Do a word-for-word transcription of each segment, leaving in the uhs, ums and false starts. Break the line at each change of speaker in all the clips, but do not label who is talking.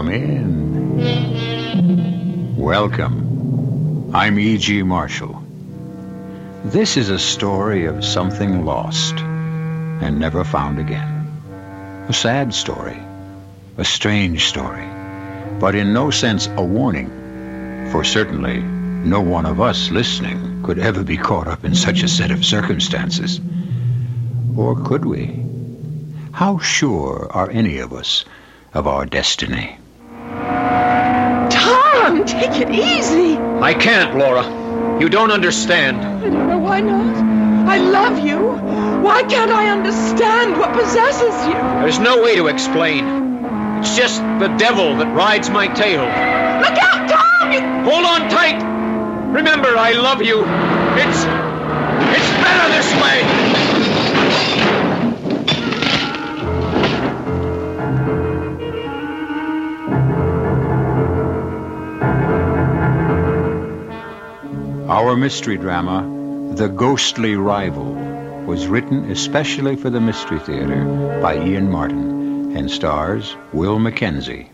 Come in. Welcome. I'm E G. Marshall. This is a story of something lost and never found again. A sad story, a strange story, but in no sense a warning, for certainly no one of us listening could ever be caught up in such a set of circumstances. Or could we? How sure are any of us of our destiny?
Tom, take it easy.
I can't, Laura. You don't understand.
I don't know why not. I love you. Why can't I understand what possesses you?
There's no way to explain. It's just the devil that rides my tail.
Look out, Tom! You...
Hold on tight. Remember, I love you. It's... it's better this way.
Our mystery drama, The Ghostly Rival, was written especially for the Mystery Theater by Ian Martin and stars Will Mackenzie.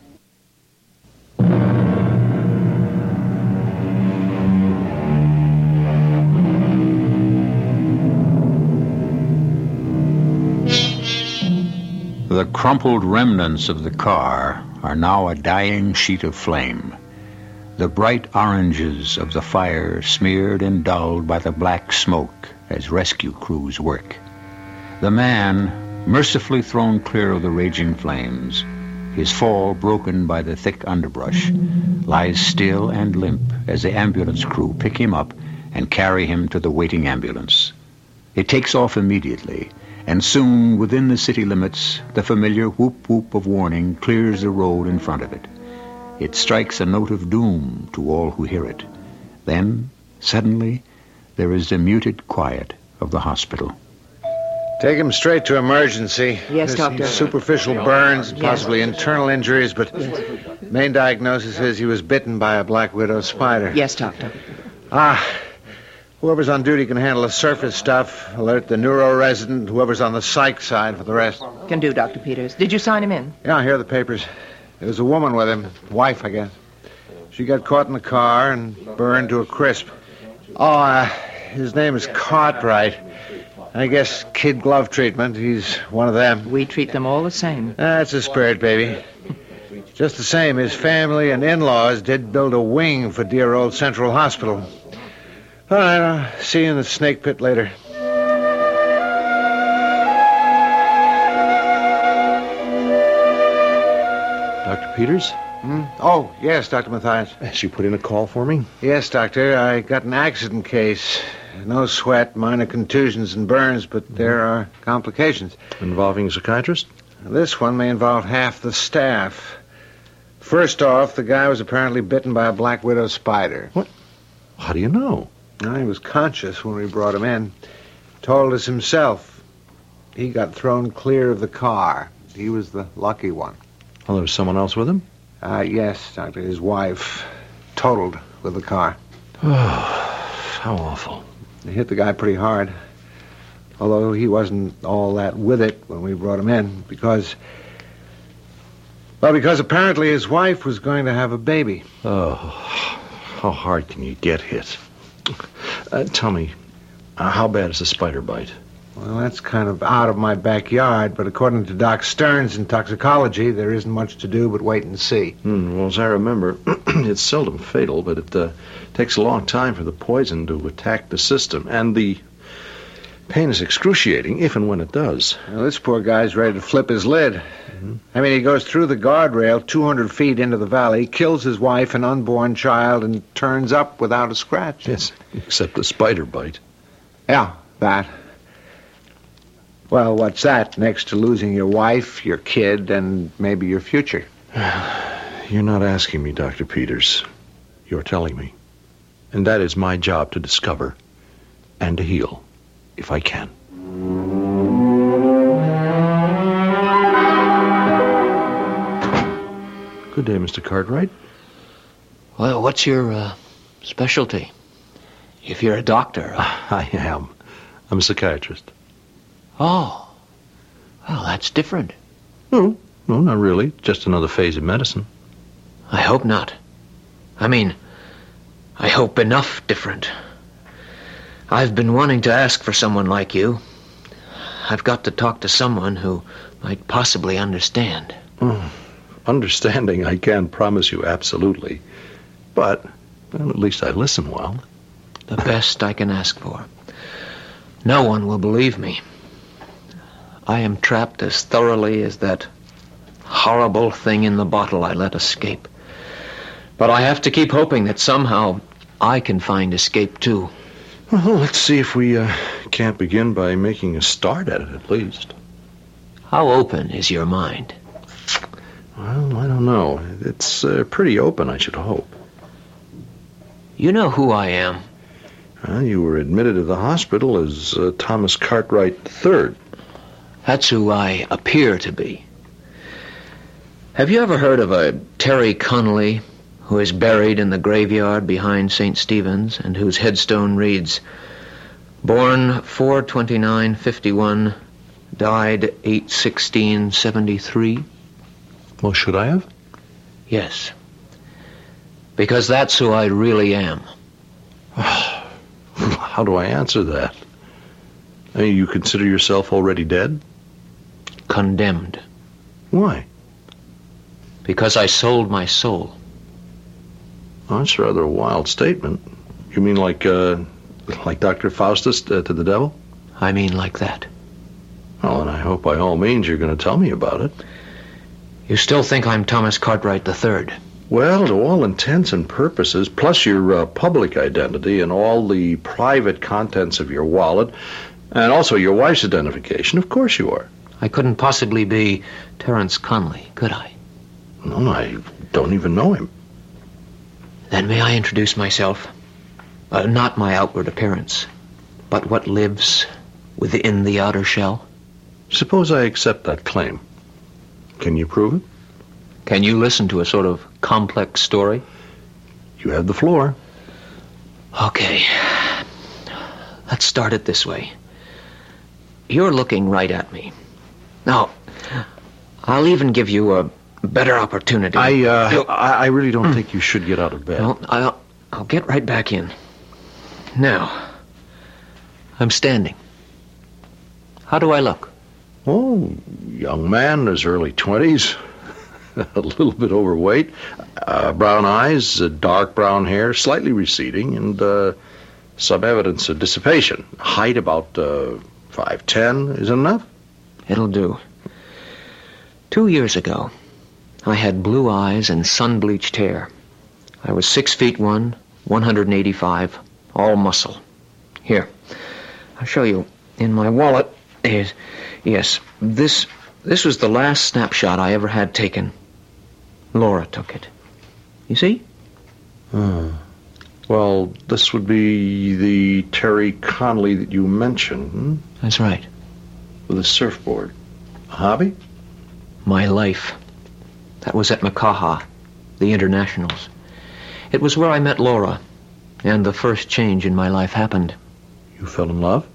The crumpled remnants of the car are now a dying sheet of flame. The bright oranges of the fire smeared and dulled by the black smoke as rescue crews work. The man, mercifully thrown clear of the raging flames, his fall broken by the thick underbrush, lies still and limp as the ambulance crew pick him up and carry him to the waiting ambulance. It takes off immediately, and soon within the city limits, the familiar whoop-whoop of warning clears the road in front of it. It strikes a note of doom to all who hear it. Then, suddenly, there is the muted quiet of the hospital.
Take him straight to emergency.
Yes,
There's
doctor.
some superficial burns,
Yes.
possibly internal injuries, but main diagnosis is he was bitten by a black widow spider.
Yes, doctor.
Ah, whoever's on duty can handle the surface stuff. Alert the neuro resident. Whoever's on the psych side for the rest.
Can do, Doctor Peters. Did you sign him in?
Yeah, here are the papers. There was a woman with him, wife, I guess. She got caught in the car and burned to a crisp. Oh, uh, his name is Cartwright. I guess kid glove treatment. He's one of them.
We treat them all the same.
That's a spirit, baby. Just the same, his family and in-laws did build a wing for dear old Central Hospital. All right, I'll see you in the snake pit later.
Doctor Peters?
Hmm? Oh, yes, Doctor Mathias.
She put in a call for me?
Yes, Doctor. I got an accident case. No sweat, minor contusions and burns, but there are complications.
Involving a psychiatrist?
This one may involve half the staff. First off, the guy was apparently bitten by a black widow spider.
What? How do you know?
Well, he was conscious when we brought him in. Told us himself. He got thrown clear of the car. He was the lucky one.
Well, there was someone else with him?
Uh, yes, Doctor. His wife totaled with the car.
Oh, how awful.
It hit the guy pretty hard. Although he wasn't all that with it when we brought him in. Because... Well, because apparently his wife was going to have a baby.
Oh, how hard can you get hit? Uh, tell me, uh, how bad is the spider bite?
Well, that's kind of out of my backyard, but according to Doc Stearns in toxicology, there isn't much to do but wait and see.
Hmm, well, as I remember, it's seldom fatal, but it uh, takes a long time for the poison to attack the system, and the pain is excruciating if and when it does.
Well, this poor guy's ready to flip his lid. Mm-hmm. I mean, he goes through the guardrail two hundred feet into the valley, kills his wife and unborn child, and turns up without a scratch.
Yes, except the spider bite.
Yeah, that. Well, what's that next to losing your wife, your kid, and maybe your future?
You're not asking me, Doctor Peters. You're telling me. And that is my job to discover and to heal, if I can. Good day, Mister Cartwright.
Well, what's your uh, specialty? If you're a doctor. Uh...
I am. I'm a psychiatrist.
Oh. Well, that's different.
No, no, not really. Just another phase of medicine.
I hope not. I mean, I hope enough different. I've been wanting to ask for someone like you. I've got to talk to someone who might possibly understand.
Mm. Understanding, I can't promise you absolutely. But, well, at least I listen well.
The best I can ask for. No one will believe me. I am trapped as thoroughly as that horrible thing in the bottle I let escape. But I have to keep hoping that somehow I can find escape too.
Well, let's see if we uh, can't begin by making a start at it, at least.
How open is your mind?
Well, I don't know. It's uh, pretty open, I should hope.
You know who I am.
Well, you were admitted to the hospital as uh, Thomas Cartwright the third.
That's who I appear to be. Have you ever heard of a Terry Connolly who is buried in the graveyard behind Saint Stephen's and whose headstone reads, born four twenty-nine fifty-one, died eight sixteen seventy-three?
Well, should I have?
Yes. Because that's who I really am.
How do I answer that? I mean, you consider yourself already dead?
Condemned.
Why?
Because I sold my soul.
Oh, that's rather a wild statement. You mean like, uh, like Doctor Faustus uh, to the devil?
I mean like that.
Well, and I hope by all means you're going to tell me about it.
You still think I'm Thomas Cartwright the third?
Well, to all intents and purposes, plus your uh, public identity and all the private contents of your wallet, and also your wife's identification, of course you are.
I couldn't possibly be Terence Conley, could I?
No, I don't even know him.
Then may I introduce myself? Uh, not my outward appearance, but what lives within the outer shell.
Suppose I accept that claim. Can you prove it?
Can you listen to a sort of complex story?
You have the floor.
Okay. Let's start it this way. You're looking right at me. Now, I'll even give you a better opportunity.
I, uh, I, I really don't think you should get out of bed.
Well, I'll, I'll get right back in. Now, I'm standing. How do I look?
Oh, young man in his early twenties. A little bit overweight. Uh, brown eyes, uh, dark brown hair, slightly receding, and uh, some evidence of dissipation. Height about uh, five ten. Is it enough?
It'll do. Two years ago, I had blue eyes and sun-bleached hair. I was six feet one, one hundred eighty-five, all muscle. Here, I'll show you. In my wallet is, yes, this this was the last snapshot I ever had taken. Laura took it. You see?
Hmm. Well, this would be the Terry Connolly that you mentioned, hmm?
That's right.
With a surfboard. A hobby?
My life. That was at Makaha, the Internationals. It was where I met Laura, and the first change in my life happened.
You fell in love?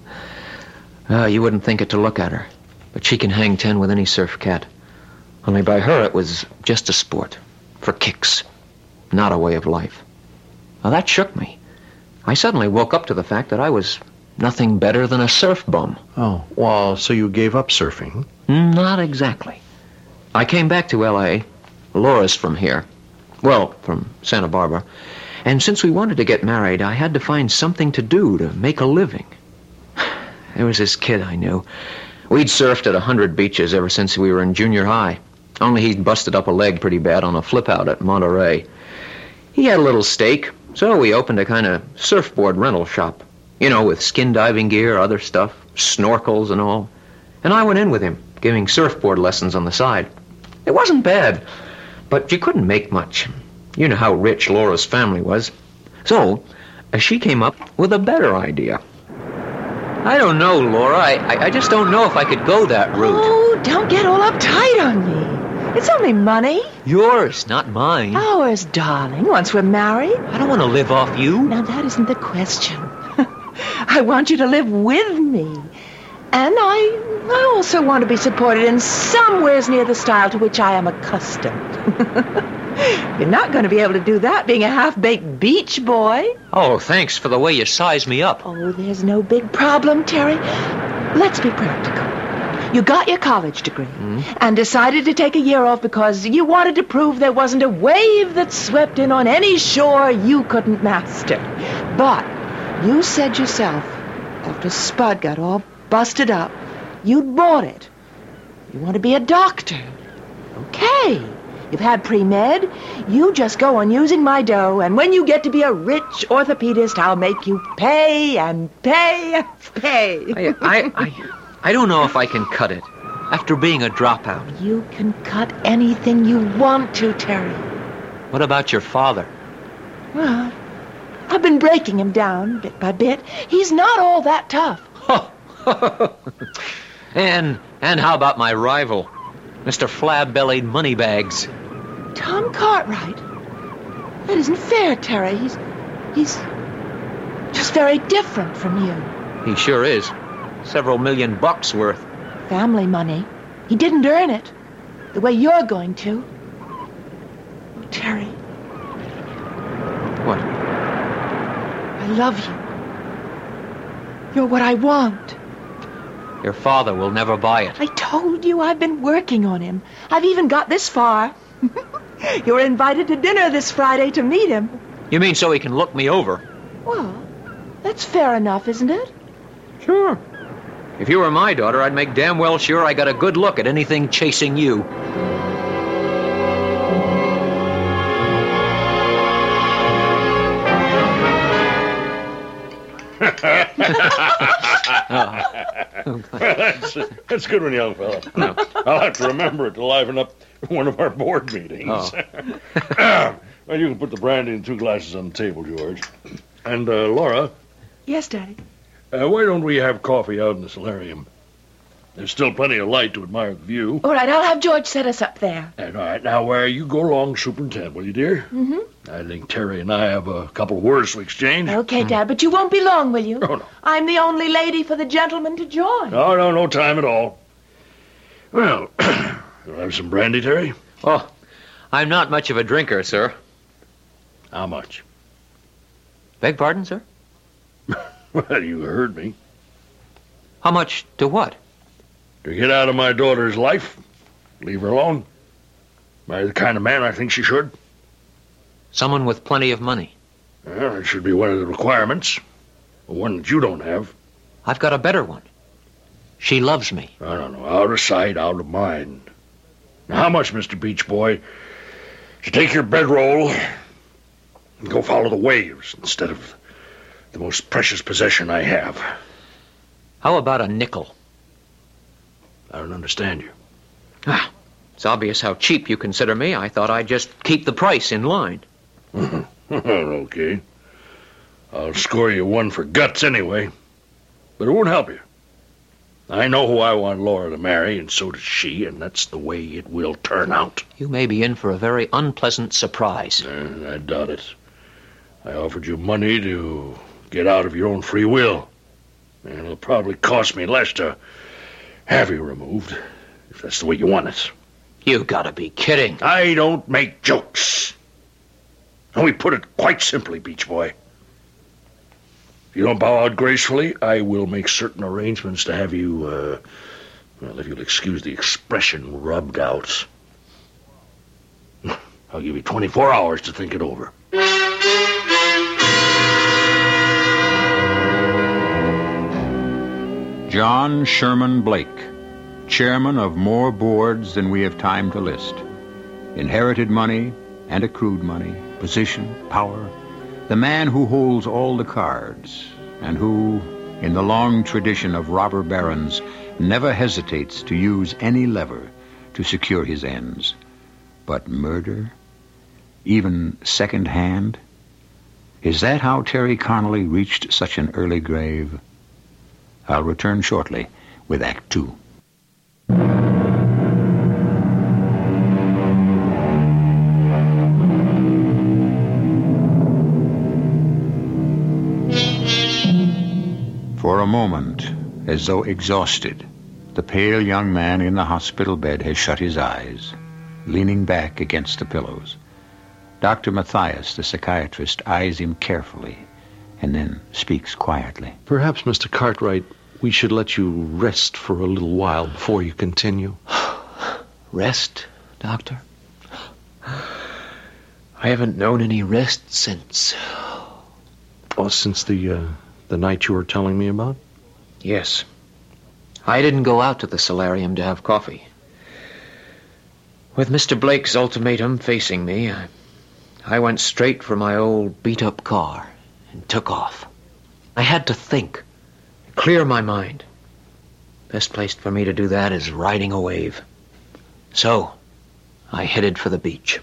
Uh, you wouldn't think it to look at her, but she can hang ten with any surf cat. Only by her it was just a sport, for kicks, not a way of life. Now that shook me. I suddenly woke up to the fact that I was nothing better than a surf bum.
Oh, well, so you gave up surfing?
Not exactly. I came back to L A. Laura's from here. Well, from Santa Barbara. And since we wanted to get married, I had to find something to do to make a living. There was this kid I knew. We'd surfed at a hundred beaches ever since we were in junior high. Only he'd busted up a leg pretty bad on a flip-out at Monterey. He had a little stake, so we opened a kind of surfboard rental shop. You know, with skin diving gear, other stuff, snorkels and all. And I went in with him, giving surfboard lessons on the side. It wasn't bad, but you couldn't make much. You know how rich Laura's family was. So, uh, she came up with a better idea. I don't know, Laura. I, I, I just don't know if I could go that route.
Oh, don't get all uptight on me. It's only money.
Yours, not mine.
Ours, darling, once we're married.
I don't want to live off you.
Now, that isn't the question. I want you to live with me. And I, I also want to be supported in somewheres near the style to which I am accustomed. You're not going to be able to do that being a half-baked beach boy.
Oh, thanks for the way you size me up.
Oh, there's no big problem, Terry. Let's be practical. You got your college degree
Mm.
and decided to take a year off because you wanted to prove there wasn't a wave that swept in on any shore you couldn't master. But you said yourself, after Spud got all busted up, you'd bought it. You want to be a doctor. Okay. You've had pre-med. You just go on using my dough, and when you get to be a rich orthopedist, I'll make you pay and pay and pay.
I, I, I, I don't know if I can cut it after being a dropout.
You can cut anything you want to, Terry.
What about your father?
Well, I've been breaking him down bit by bit. He's not all that tough.
and and how about my rival, Mister Flab-bellied Moneybags?
Tom Cartwright? That isn't fair, Terry. He's... he's... just very different from you.
He sure is. Several million bucks worth.
Family money. He didn't earn it. The way you're going to. Oh, Terry.
What?
I love you. You're what I want.
Your father will never buy it.
I told you I've been working on him. I've even got this far. You're invited to dinner this Friday to meet him.
You mean so he can look me over?
Well, that's fair enough, isn't it?
Sure. If you were my daughter, I'd make damn well sure I got a good look at anything chasing you.
that's, that's good one, young fella. No. I'll have to remember it to liven up one of our board meetings.
Oh.
Well, you can put the brandy and two glasses on the table, George. And, uh, Laura,
Yes, Daddy.
uh, why don't we have coffee out in the solarium? There's still plenty of light to admire the view.
All right, I'll have George set us up there.
And, all right, now, uh, you go along, Superintendent, will you, dear?
Mm-hmm.
I think Terry and I have a couple of words to exchange.
Okay, Dad, but you won't be long, will you?
Oh, no.
I'm the only lady for the gentleman to join.
No, no, no time at all. Well, you'll have some brandy, Terry?
Oh, I'm not much of a drinker, sir.
How much?
Beg pardon, sir?
Well, you heard me.
How much to what?
To get out of my daughter's life, leave her alone. Marry the kind of man I think she should.
Someone with plenty of money.
Well, it should be one of the requirements. One that you don't have.
I've got a better one. She loves me.
I don't know. Out of sight, out of mind. Now, how much, Mister Beach Boy, to take your bedroll and go follow the waves instead of the most precious possession I have?
How about a nickel?
I don't understand you.
Ah, it's obvious how cheap you consider me. I thought I'd just keep the price in line.
Okay. I'll score you one for guts anyway. But it won't help you. I know who I want Laura to marry, and so does she, and that's the way it will turn out.
You may be in for a very unpleasant surprise.
Uh, I doubt it. I offered you money to get out of your own free will. And it'll probably cost me less to have you removed, if that's the way you want it.
You gotta be kidding.
I don't make jokes. And we put it quite simply, Beach Boy. If you don't bow out gracefully, I will make certain arrangements to have you, uh, well, if you'll excuse the expression, rubbed out. I'll give you twenty-four hours to think it over.
John Sherman Blake, chairman of more boards than we have time to list. Inherited money and accrued money, position, power. The man who holds all the cards and who, in the long tradition of robber barons, never hesitates to use any lever to secure his ends. But murder? Even second-hand? Is that how Terry Connolly reached such an early grave? I'll return shortly with Act Two. For a moment, As though exhausted, the pale young man in the hospital bed has shut his eyes, leaning back against the pillows. Doctor Matthias, the psychiatrist, eyes him carefully and then speaks quietly.
Perhaps, Mister Cartwright, we should let you rest for a little while before you continue.
Rest, Doctor? I haven't known any rest since...
Oh, since the, uh, the night you were telling me about?
Yes. I didn't go out to the solarium to have coffee. With Mister Blake's ultimatum facing me, I, I went straight for my old beat-up car and took off. I had to think, clear my mind. Best place for me to do that is riding a wave. So, I headed for the beach.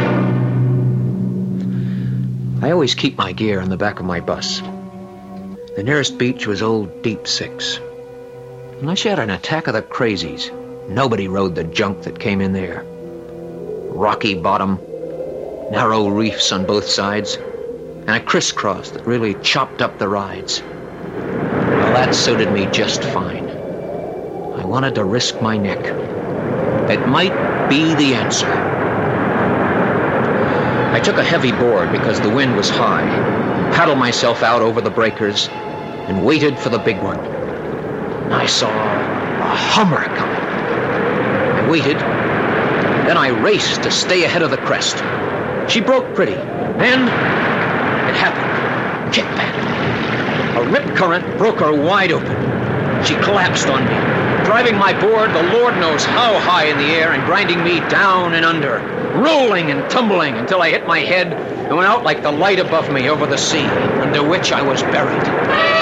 I always keep my gear in the back of my bus. The nearest beach was Old Deep Six. Unless you had an attack of the crazies, nobody rode the junk that came in there. Rocky bottom, narrow reefs on both sides, and a crisscross that really chopped up the rides. Well, that suited me just fine. I wanted to risk my neck. It might be the answer. I took a heavy board because the wind was high, paddled myself out over the breakers, and waited for the big one. I saw a Hummer coming. I waited, then I raced to stay ahead of the crest. She broke pretty. Then it happened. Kick back. A rip current broke her wide open. She collapsed on me, driving my board the Lord knows how high in the air and grinding me down and under, rolling and tumbling until I hit my head and went out like the light above me over the sea, under which I was buried.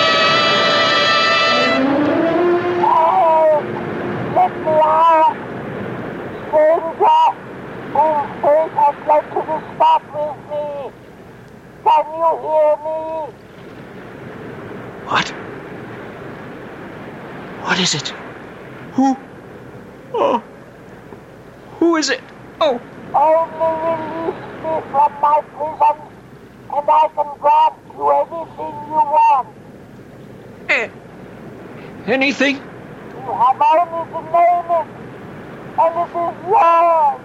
I'd like to be stop with me. Can you hear me?
What? What is it? Who? Oh. Who is it? Oh.
Only release me from my prison, and I can grant you anything you want.
Eh. Anything?
You have only to name it, and it is yours.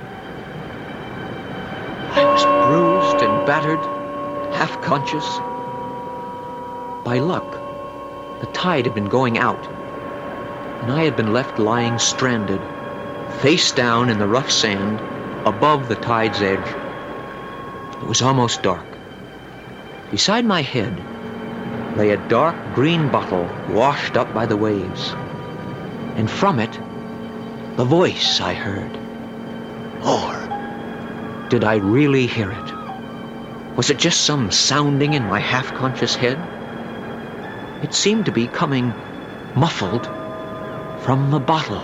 I was bruised and battered, half conscious. By luck, the tide had been going out, and I had been left lying stranded, face down in the rough sand, above the tide's edge. It was almost dark. Beside my head lay a dark green bottle washed up by the waves, and from it, the voice I heard. Or did I really hear it? Was it just some sounding in my half-conscious head? It seemed to be coming muffled from the bottle.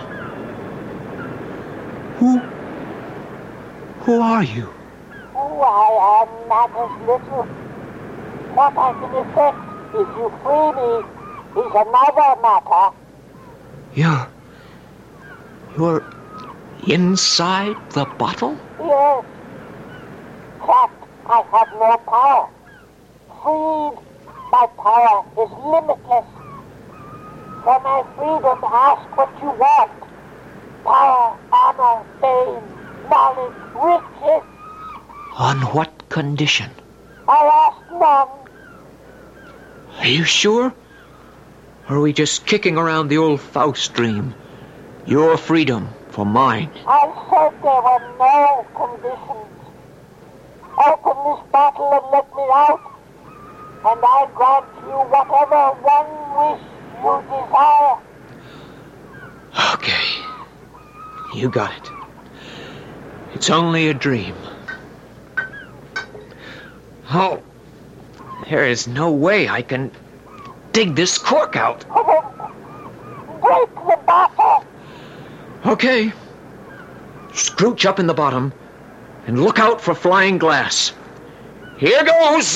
Who? Who are you?
Who I am matters little. What I can effect if you free me is another matter.
You're... You're inside the bottle?
Yes. Trapped, I have no power. Freed, my power is limitless. For my freedom, ask what you want. Power, honor, fame, knowledge, riches.
On what condition?
I ask none.
Are you sure? Or are we just kicking around the old Faust dream? Your freedom for mine.
I said there were no conditions. Open this bottle and let me out, and I grant you whatever one wish you desire.
Okay. You got it. It's only a dream. Oh, there is no way I can dig this cork out.
Break the bottle.
Okay. Scrooch up in the bottom and look out for flying glass. Here goes!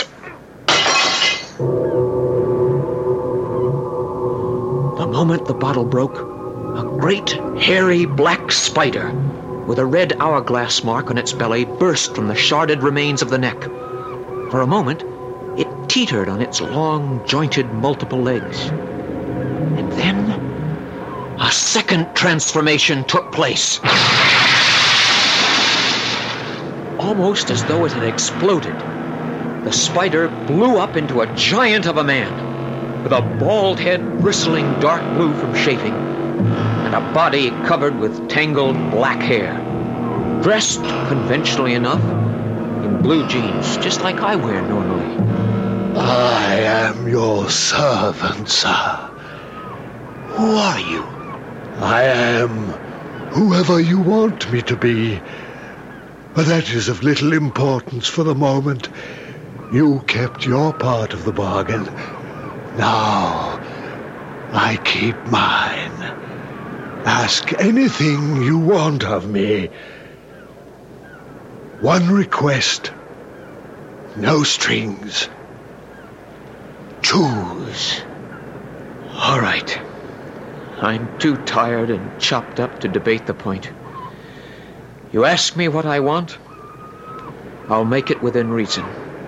The moment the bottle broke, a great, hairy, black spider with a red hourglass mark on its belly burst from the sharded remains of the neck. For a moment, it teetered on its long, jointed, multiple legs, and Then a second transformation took place. Almost as though it had exploded, the spider blew up into a giant of a man, with a bald head bristling dark blue from chafing, and a body covered with tangled black hair, dressed conventionally enough in blue jeans, just like I wear normally.
I am your servant, sir.
Who are you?
I am whoever you want me to be. But that is of little importance for the moment. You kept your part of the bargain. Now, I keep mine. Ask anything you want of me. One request. No strings. Choose.
All right. I'm too tired and chopped up to debate the point. You ask me what I want, I'll make it within reason.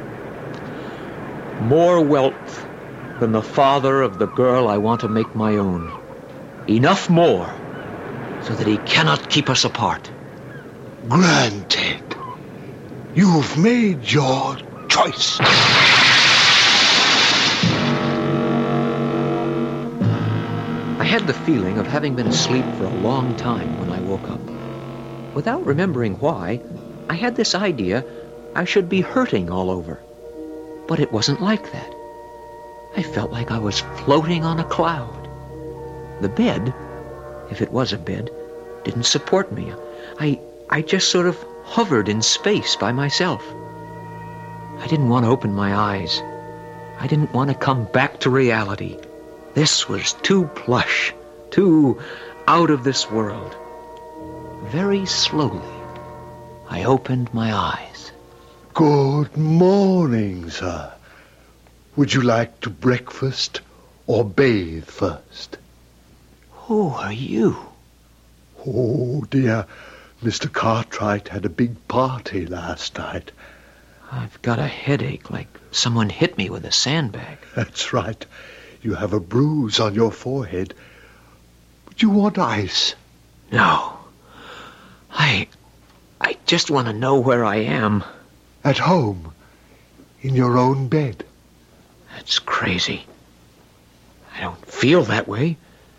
More wealth than the father of the girl I want to make my own. Enough more so that he cannot keep us apart.
Granted. You've made your choice.
I had the feeling of having been asleep for a long time when I woke up. Without remembering why, I had this idea I should be hurting all over. But it wasn't like that. I felt like I was floating on a cloud. The bed, if it was a bed, didn't support me. I, I just sort of hovered in space by myself. I didn't want to open my eyes. I didn't want to come back to reality. This was too plush, too out of this world. Very slowly, I opened my eyes.
Good morning, sir. Would you like to breakfast or bathe first?
Who are you?
Oh, dear. Mister Cartwright had a big party last night.
I've got a headache, like someone hit me with a sandbag.
That's right. You have a bruise on your forehead. Would you want ice?
No. I... I just want to know where I am.
At home. In your own bed.
That's crazy. I don't feel that way.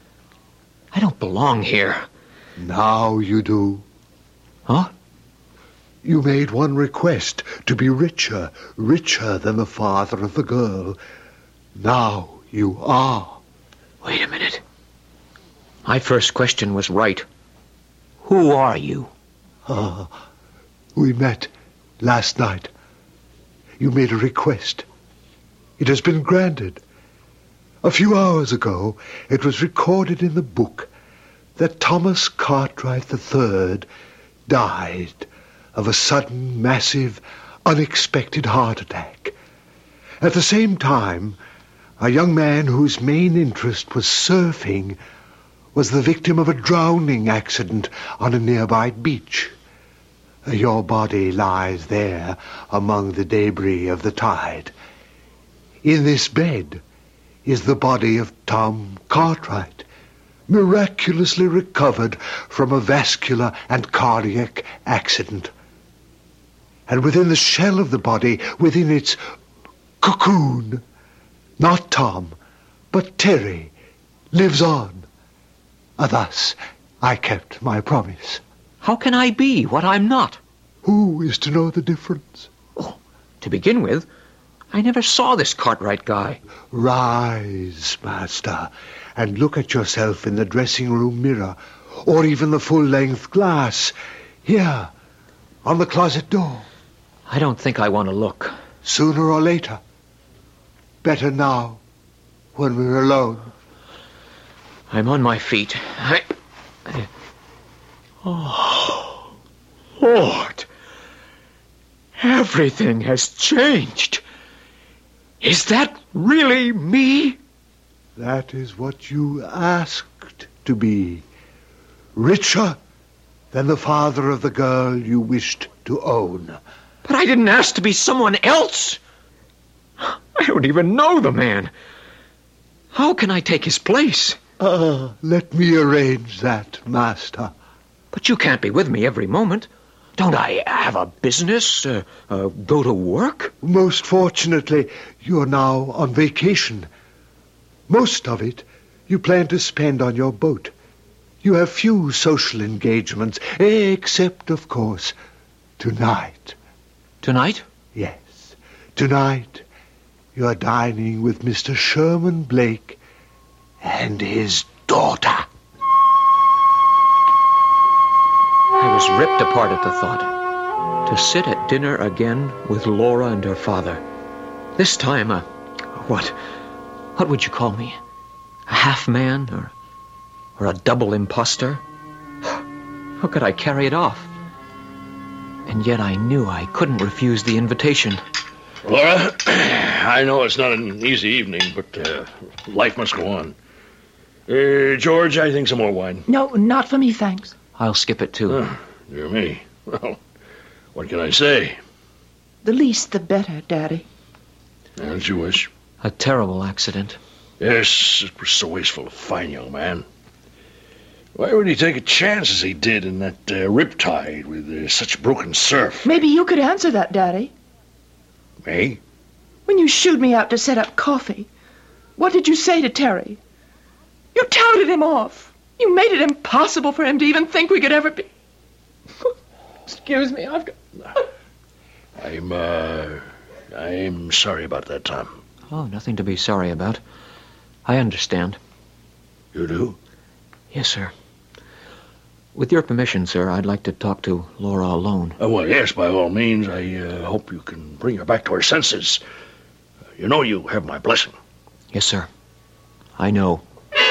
I don't belong here.
Now you do.
Huh?
You made one request, to be richer, richer than the father of the girl. Now you are.
Wait a minute. My first question was right. Who are you?
Ah, we met last night. You made a request. It has been granted. A few hours ago, it was recorded in the book that Thomas Cartwright the Third died of a sudden, massive, unexpected heart attack. At the same time, a young man whose main interest was surfing was the victim of a drowning accident on a nearby beach. Your body lies there among the debris of the tide. In this bed is the body of Tom Cartwright, miraculously recovered from a vascular and cardiac accident. And within the shell of the body, within its cocoon, not Tom, but Terry, lives on. Thus, I kept my promise.
How can I be what I'm not?
Who is to know the difference?
Oh, to begin with, I never saw this Cartwright guy.
Rise, master, and look at yourself in the dressing room mirror, or even the full-length glass, here, on the closet door.
I don't think I want to look.
Sooner or later. Better now, when we're alone.
I'm on my feet. I... I... Oh, Lord. Everything has changed. Is that really me?
That is what you asked to be. Richer than the father of the girl you wished to own.
But I didn't ask to be someone else. I don't even know the man. How can I take his place?
Ah, let me arrange that, Master.
But you can't be with me every moment. Don't I have a business, uh, uh, go to work?
Most fortunately, you're now on vacation. Most of it you plan to spend on your boat. You have few social engagements, except, of course, tonight.
Tonight?
Yes, tonight you're dining with Mister Sherman Blake and his daughter.
I was ripped apart at the thought. To sit at dinner again with Laura and her father. This time, uh, what? What would you call me? A half-man or, or a double imposter? How could I carry it off? And yet I knew I couldn't refuse the invitation.
Laura, I know it's not an easy evening, but uh, life must go on. Uh, George, I think some more wine.
No, not for me, thanks.
I'll skip it, too.
Oh, dear me. Well, what can I say?
The least the better, Daddy.
As you wish.
A terrible accident.
Yes, it was so wasteful. A fine young man. Why would he take a chance as he did in that uh, riptide with uh, such broken surf?
Maybe you could answer that, Daddy.
Me?
When you shooed me out to set up coffee, what did you say to Terry? You touted him off. You made it impossible for him to even think we could ever be... Excuse me, I've got...
I'm, uh... I'm sorry about that, Tom.
Oh, nothing to be sorry about. I understand.
You do?
Yes, sir. With your permission, sir, I'd like to talk to Laura alone.
Uh, well, yes, by all means. I uh, hope you can bring her back to her senses. Uh, you know you have my blessing.
Yes, sir. I know.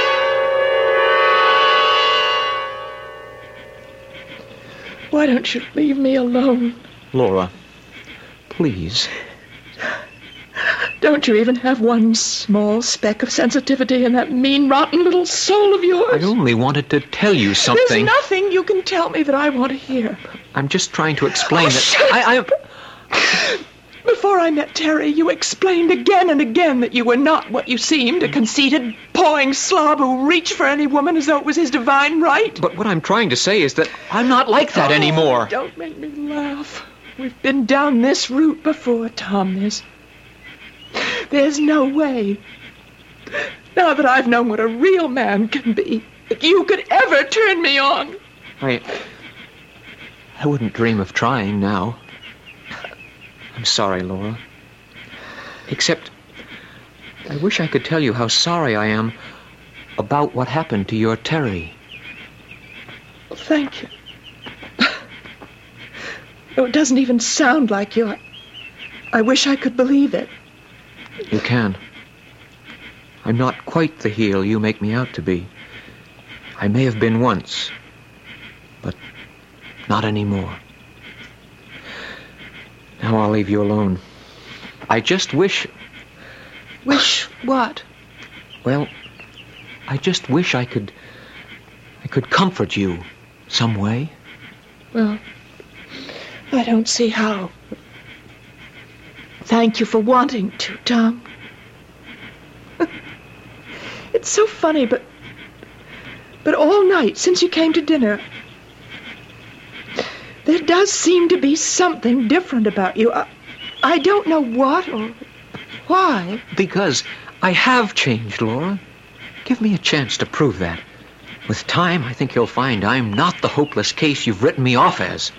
Why don't you leave me alone?
Laura, please.
Don't you even have one small speck of sensitivity in that mean, rotten little soul of yours?
I only wanted to tell you something.
There's nothing you can tell me that I want to hear.
I'm just trying to explain
Oh,
that
shut
I,
up. I... Before I met Terry, you explained again and again that you were not what you seemed, a conceited, pawing slob who reached for any woman as though it was his divine right.
But what I'm trying to say is that I'm not like that
oh,
anymore.
Don't make me laugh. We've been down this route before, Tom. There's... There's no way, now that I've known what a real man can be, that you could ever turn me on.
I... I wouldn't dream of trying now. I'm sorry, Laura. Except, I wish I could tell you how sorry I am about what happened to your Terry.
Thank you. No, it doesn't even sound like you. I, I wish I could believe it.
You can. I'm not quite the heel you make me out to be. I may have been once, but not anymore. Now I'll leave you alone. I just wish...
Wish what?
Well, I just wish I could... I could comfort you some way.
Well, I don't see how. Thank you for wanting to, Tom. It's so funny, but... But all night, since you came to dinner... There does seem to be something different about you. I, I don't know what or why.
Because I have changed, Laura. Give me a chance to prove that. With time, I think you'll find I'm not the hopeless case you've written me off as.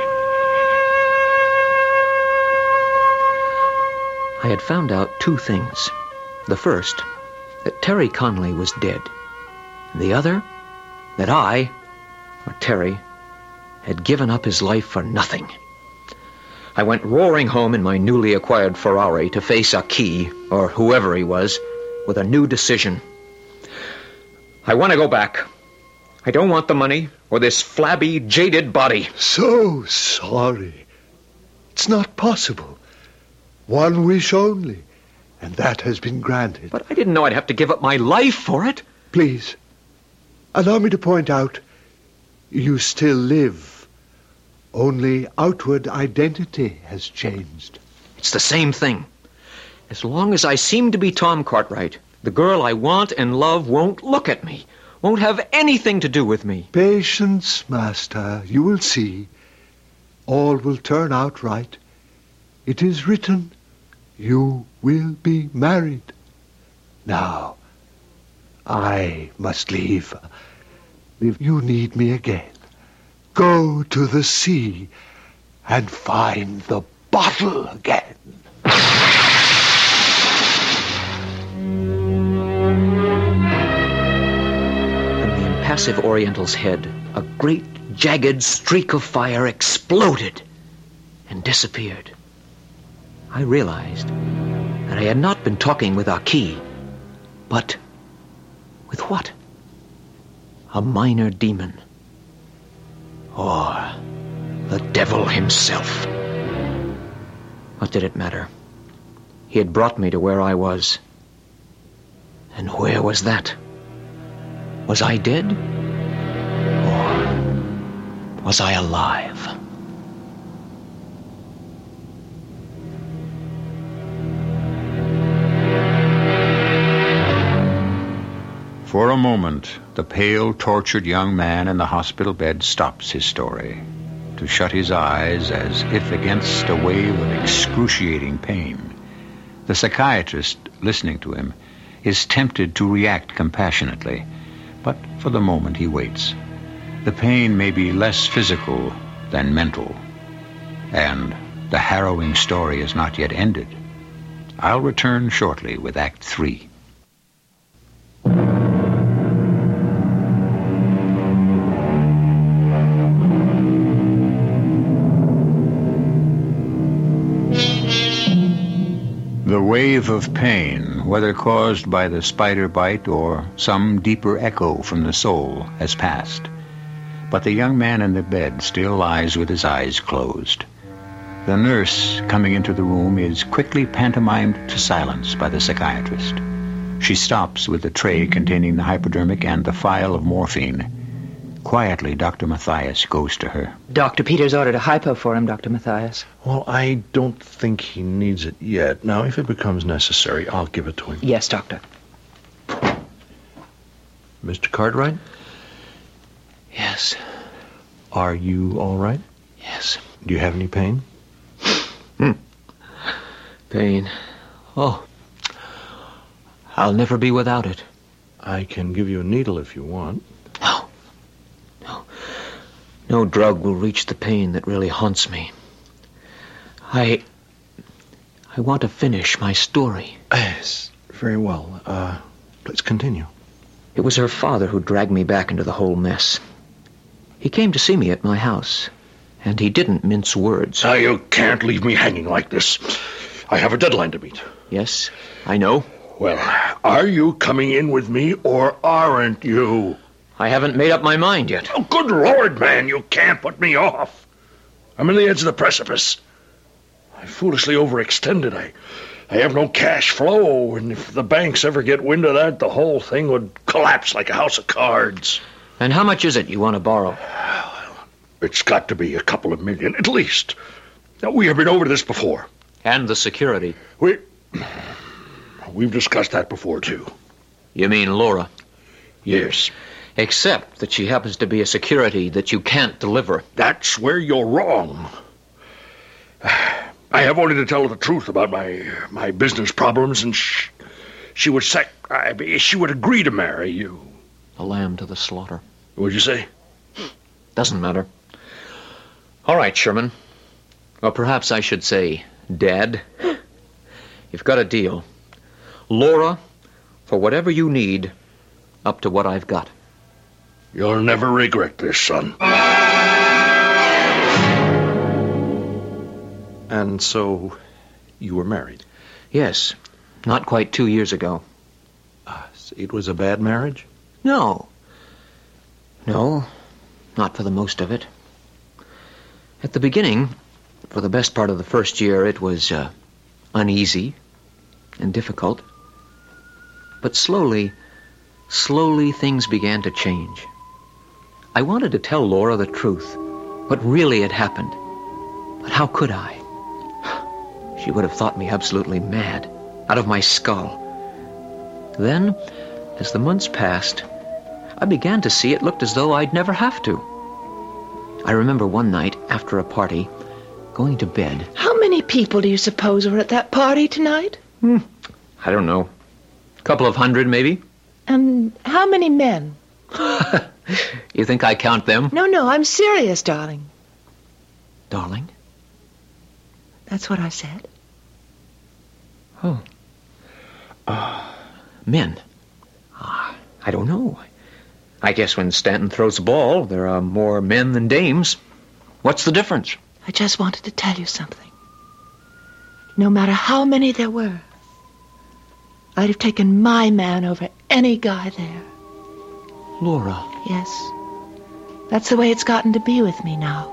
I had found out two things. The first, that Terry Conley was dead. The other, that I, or Terry, had given up his life for nothing. I went roaring home in my newly acquired Ferrari to face Aki, or whoever he was, with a new decision. I want to go back. I don't want the money or this flabby, jaded body.
So sorry. It's not possible. One wish only, and that has been granted.
But I didn't know I'd have to give up my life for it.
Please, allow me to point out, you still live. Only outward identity has changed.
It's the same thing. As long as I seem to be Tom Cartwright, The girl I want and love won't look at me, won't have anything to do with me.
Patience, master. You will see. All will turn out right. It is written, you will be married. Now, I must leave. If you need me again, go to the sea and find the bottle again.
From the impassive Oriental's head, a great jagged streak of fire exploded and disappeared. I realized that I had not been talking with Aki, but with what? A minor demon. Or the devil himself. What did it matter? He had brought me to where I was. And where was that? Was I dead? Or was I alive?
For a moment, the pale, tortured young man in the hospital bed stops his story, to shut his eyes as if against a wave of excruciating pain. The psychiatrist, listening to him, is tempted to react compassionately, but for the moment he waits. The pain may be less physical than mental, and the harrowing story is not yet ended. I'll return shortly with Act Three. The wave of pain, whether caused by the spider bite or some deeper echo from the soul, has passed. But the young man in the bed still lies with his eyes closed. The nurse, coming into the room, is quickly pantomimed to silence by the psychiatrist. She stops with the tray containing the hypodermic and the phial of morphine. Quietly, Doctor Matthias goes to her.
Doctor Peters ordered a hypo for him, Doctor Matthias.
Well, I don't think he needs it yet. Now, if it becomes necessary, I'll give it to him.
Yes, Doctor.
Mister Cartwright?
Yes.
Are you all right?
Yes.
Do you have any pain?
Hmm. Pain. Oh. I'll never be without it.
I can give you a needle if you want.
No. No. No drug will reach the pain that really haunts me. I... I want to finish my story.
Yes, very well. Uh, please continue.
It was her father who dragged me back into the whole mess. He came to see me at my house, and he didn't mince words.
Now, you can't leave me hanging like this. I have a deadline to meet.
Yes, I know.
Well, are you coming in with me, or aren't you?
I haven't made up my mind yet.
Oh, good Lord, man, you can't put me off. I'm on the edge of the precipice. I foolishly overextended. I, I have no cash flow, and if the banks ever get wind of that, the whole thing would collapse like a house of cards.
And how much is it you want to borrow?
It's got to be a couple of million, at least. Now, we have been over this before.
And the security.
We... We've discussed that before, too.
You mean Laura?
Yes.
Except that she happens to be a security that you can't deliver.
That's where you're wrong. I have only to tell her the truth about my my business problems, and she, she would sac... I mean, she would agree to marry you.
A lamb to the slaughter.
What'd you say?
Doesn't matter. All right, Sherman. Or perhaps I should say, Dad. You've got a deal. Laura, for whatever you need, up to what I've got.
You'll never regret this, son. And so, you were married?
Yes, not quite two years ago.
Uh, it was a bad marriage?
No. No, not for the most of it. At the beginning, for the best part of the first year, it was uh, uneasy and difficult. But slowly, slowly things began to change. I wanted to tell Laura the truth, what really had happened. But how could I? She would have thought me absolutely mad, out of my skull. Then, as the months passed, I began to see it looked as though I'd never have to. I remember one night, after a party, going to bed.
How many people do you suppose were at that party tonight?
Hmm, I don't know. A couple of hundred, maybe.
And how many men?
You think I count them?
No, no, I'm serious, darling.
Darling?
That's what I said.
Oh. Uh, men. Uh, I don't know. I guess when Stanton throws the ball, there are more men than dames. What's the difference?
I just wanted to tell you something. No matter how many there were, I'd have taken my man over any guy there.
Laura.
Yes. That's the way it's gotten to be with me now.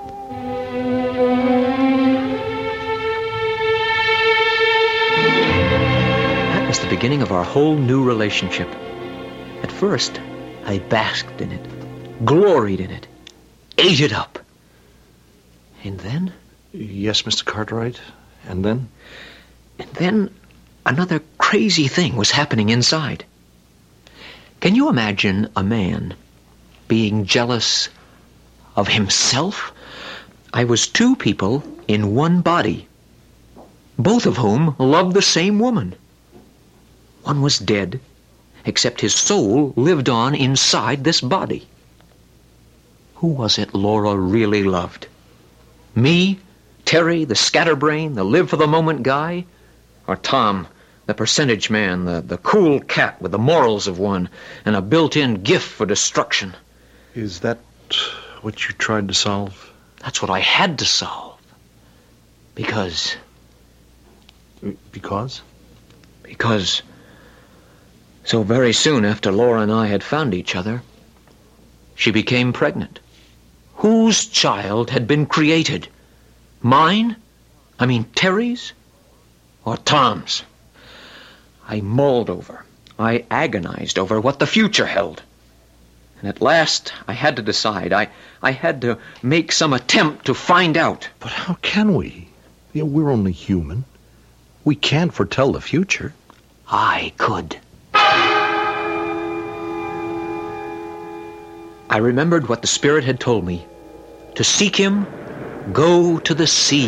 That was the beginning of our whole new relationship. At first, I basked in it, gloried in it, ate it up. And then?
Yes, Mister Cartwright. And then?
And then another crazy thing was happening inside. Can you imagine a man being jealous of himself? I was two people in one body, both of whom loved the same woman. One was dead, except his soul lived on inside this body. Who was it Laura really loved? Me, Terry, the scatterbrain, the live-for-the-moment guy? Or Tom, the percentage man, the, the cool cat with the morals of one and a built-in gift for destruction?
Is that what you tried to solve?
That's what I had to solve. Because...
Because?
Because so very soon after Laura and I had found each other, she became pregnant. Whose child had been created? Mine? I mean Terry's? Or Tom's? I mulled over, I agonized over what the future held. And at last, I had to decide. I, I had to make some attempt to find out.
But how can we? You know, we're only human. We can't foretell the future.
I could. I remembered what the Spirit had told me. To seek him, go to the sea.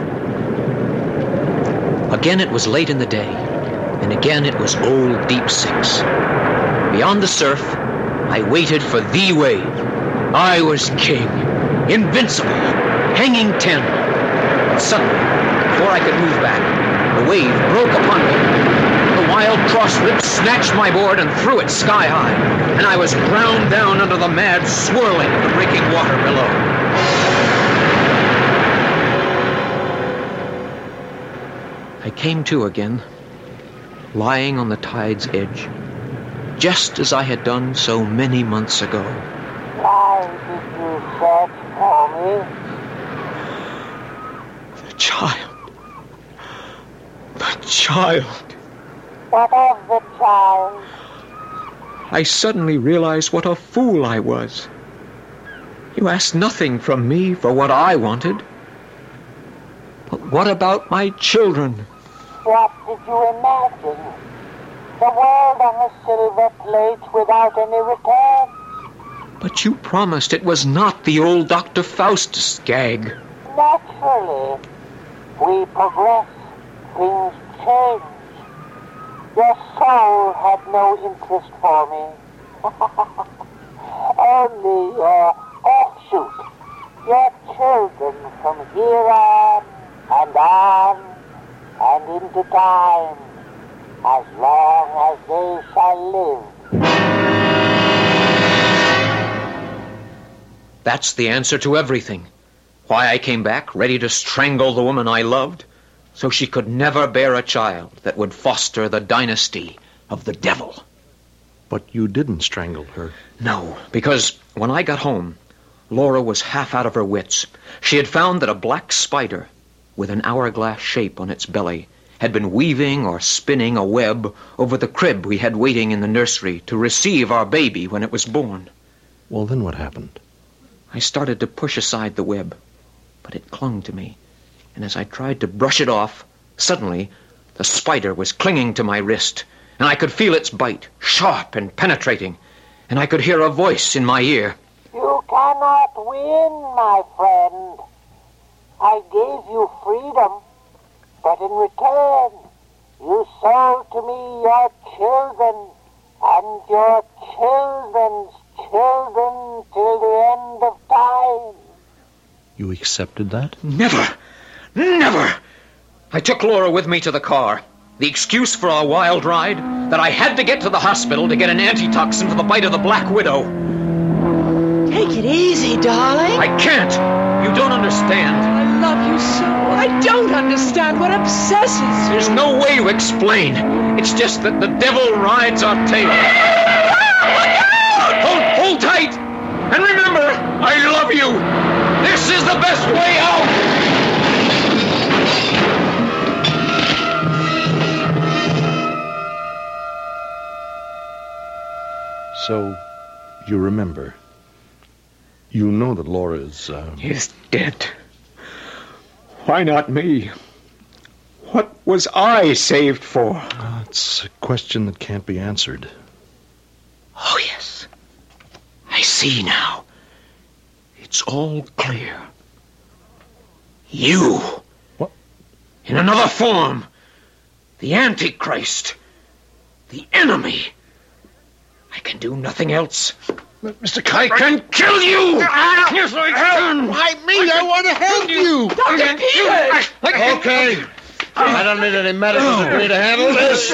Again it was late in the day, and again it was old Deep Six. Beyond the surf, I waited for the wave. I was king, invincible, hanging ten. But suddenly, before I could move back, the wave broke upon me. The wild cross-rip snatched my board and threw it sky high, and I was ground down under the mad swirling of the breaking water below. I came to again, lying on the tide's edge, just as I had done so many months ago.
Why did you search for me?
The child. The child.
What of the child?
I suddenly realized what a fool I was. You asked nothing from me for what I wanted. But what about my children?
What did you imagine? The world on a silver plate without any return?
But you promised it was not the old Doctor Faustus gag.
Naturally. We progress. Things change. Your soul had no interest for me. Only your offshoot. Your children from here on and on and into time, as long as they shall live.
That's the answer to everything. Why I came back, ready to strangle the woman I loved, so she could never bear a child that would foster the dynasty of the devil.
But you didn't strangle her.
No, because when I got home, Laura was half out of her wits. She had found that a black spider with an hourglass shape on its belly had been weaving or spinning a web over the crib we had waiting in the nursery to receive our baby when it was born.
Well, then what happened?
I started to push aside the web, but it clung to me. And as I tried to brush it off, suddenly the spider was clinging to my wrist, and I could feel its bite, sharp and penetrating, and I could hear a voice in my ear.
You cannot win, my friend. I gave you freedom, but in return, you sold to me your children and your children's children till the end of time.
You accepted that?
Never! Never! I took Laura with me to the car. The excuse for our wild ride? That I had to get to the hospital to get an antitoxin for the bite of the Black Widow.
Take it easy, darling.
I can't! You don't understand.
I love you so. I don't understand what obsesses you.
There's no way to explain. It's just that the devil rides our tail. Hold, hold tight! And remember, I love you! This is the best way out!
So, you remember. You know that Laura is, uh...
is dead. Why not me? What was I saved for?
Uh, it's a question that can't be answered.
Oh, yes. I see now. It's all clear. You.
What?
In another form. The Antichrist. The enemy. I can do nothing else.
Mister Kite,
I can kill you!
Yes, I can! Why me? I, I want to help you!
Doctor Peters!
Okay. I don't need any medicine for me to handle this.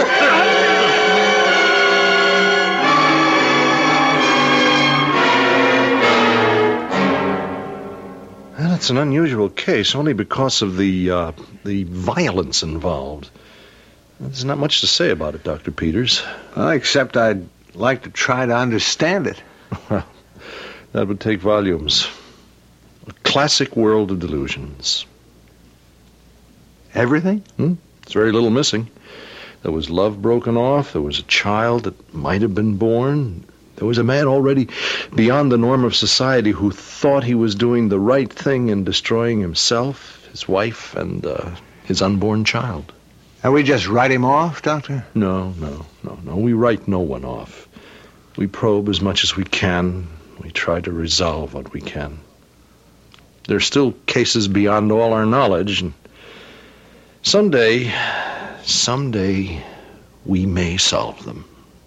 Well, it's an unusual case only because of the, uh, the violence involved. There's not much to say about it, Doctor Peters.
Well, except I'd like to try to understand it.
Well, that would take volumes. A classic world of delusions.
Everything?
Hmm? There's very little missing. There was love broken off. There was a child that might have been born. There was a man already beyond the norm of society who thought he was doing the right thing in destroying himself, his wife, and uh, his unborn child.
And we just write him off, Doctor?
No, no, no, no. We write no one off. We probe as much as we can. We try to resolve what we can. There are still cases beyond all our knowledge, and someday, someday, we may solve them.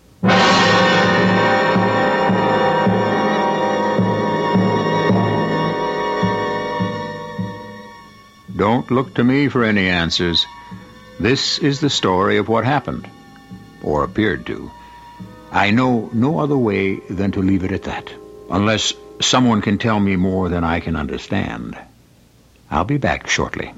Don't look to me for any answers. This is the story of what happened, or appeared to. I know no other way than to leave it at that, unless someone can tell me more than I can understand. I'll be back shortly.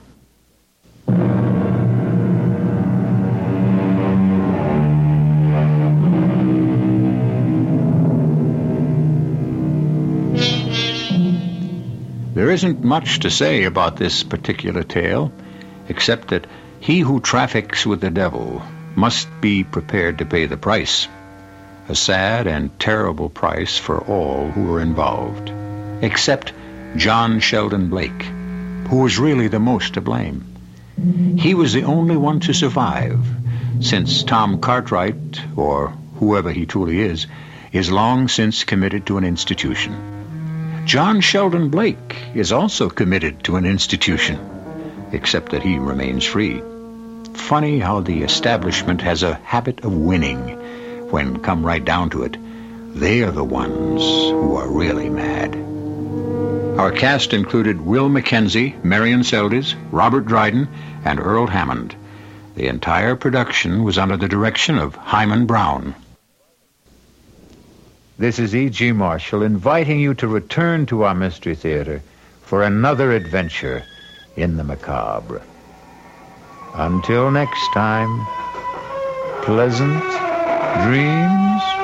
There isn't much to say about this particular tale, except that he who traffics with the devil must be prepared to pay the price. A sad and terrible price for all who are involved, except John Sheldon Blake, who was really the most to blame. He was the only one to survive, since Tom Cartwright, or whoever he truly is, is long since committed to an institution. John Sheldon Blake is also committed to an institution, except that he remains free. Funny how the establishment has a habit of winning. When come right down to it, they are the ones who are really mad. Our cast included Will Mackenzie, Marion Seldes, Robert Dryden, and Earl Hammond. The entire production was under the direction of Hyman Brown.
This is E G. Marshall inviting you to return to our Mystery Theater for another adventure in the macabre. Until next time, pleasant dreams.